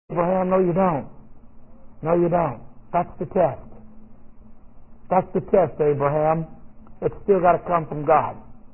Abraham, no you don't. No you don't. That's the test. That's the test, Abraham. It's still got to come from God,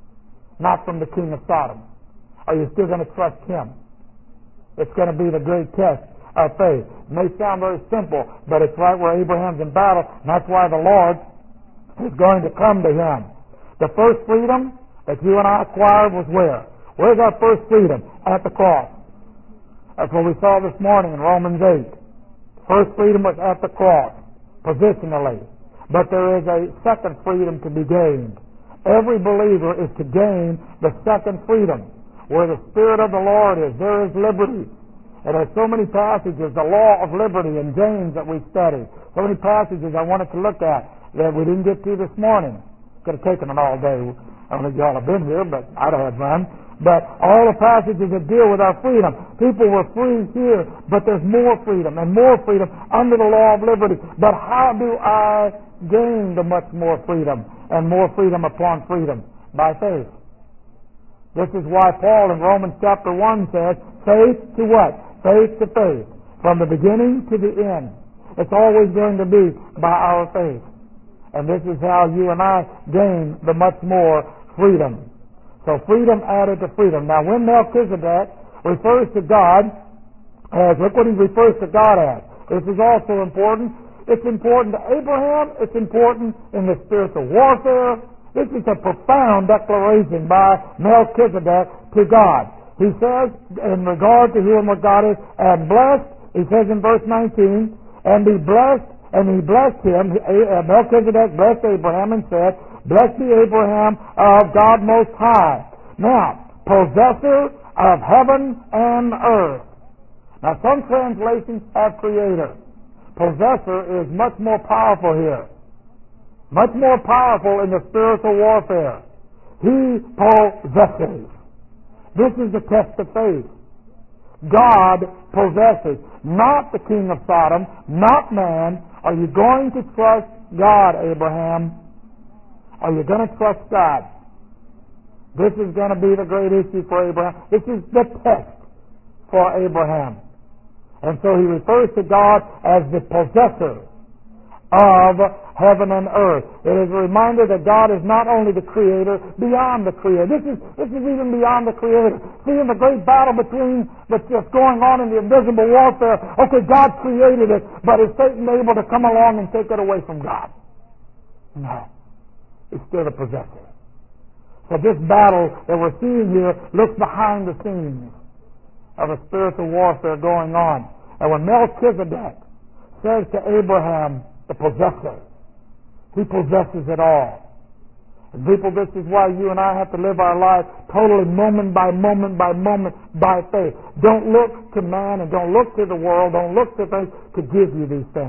not from the king of Sodom. Are you still going to trust him? It's going to be the great test of faith. It may sound very simple, but it's right where Abraham's in battle, and that's why the Lord is going to come to him. The first freedom that you and I acquired was where? Where's our first freedom? At the cross. That's what we saw this morning in Romans 8. First freedom was at the cross, positionally. But there is a second freedom to be gained. Every believer is to gain the second freedom. Where the Spirit of the Lord is, there is liberty. And there's so many passages, the law of liberty in James that we studied. So many passages I wanted to look at that we didn't get to this morning. Could have taken it all day. I don't think y'all have been here, but I'd have had fun. But all the passages that deal with our freedom. People were free here, but there's more freedom and more freedom under the law of liberty. But how do I gain the much more freedom and more freedom upon freedom? By faith. This is why Paul in Romans chapter 1 says, faith to what? Faith to faith. From the beginning to the end. It's always going to be by our faith. And this is how you and I gain the much more freedom. So freedom added to freedom. Now when Melchizedek refers to God as, look what he refers to God as. This is also important. It's important to Abraham. It's important in the spiritual warfare. This is a profound declaration by Melchizedek to God. He says, in regard to whom what God is, and blessed, he says in verse 19, and be blessed, and he blessed him, Melchizedek blessed Abraham and said, blessed be Abraham of God Most High. Now, possessor of heaven and earth. Now, some translations have creator. Possessor is much more powerful here. Much more powerful in the spiritual warfare. He possesses. This is the test of faith. God possesses. Not the king of Sodom, not man. Are you going to trust God, Abraham? Are you going to trust God? This is going to be the great issue for Abraham. This is the test for Abraham. And so he refers to God as the possessor of heaven and earth. It is a reminder that God is not only the creator, beyond the creator. This is even beyond the creator. See, in the great battle between that's just going on in the invisible warfare, okay, God created it, but is Satan able to come along and take it away from God? No. He's still the possessor. So this battle that we're seeing here looks behind the scenes of a spiritual warfare going on. And when Melchizedek says to Abraham, the possessor, he possesses it all. And people, this is why you and I have to live our lives totally moment by moment by moment by faith. Don't look to man and don't look to the world, don't look to things to give you these things.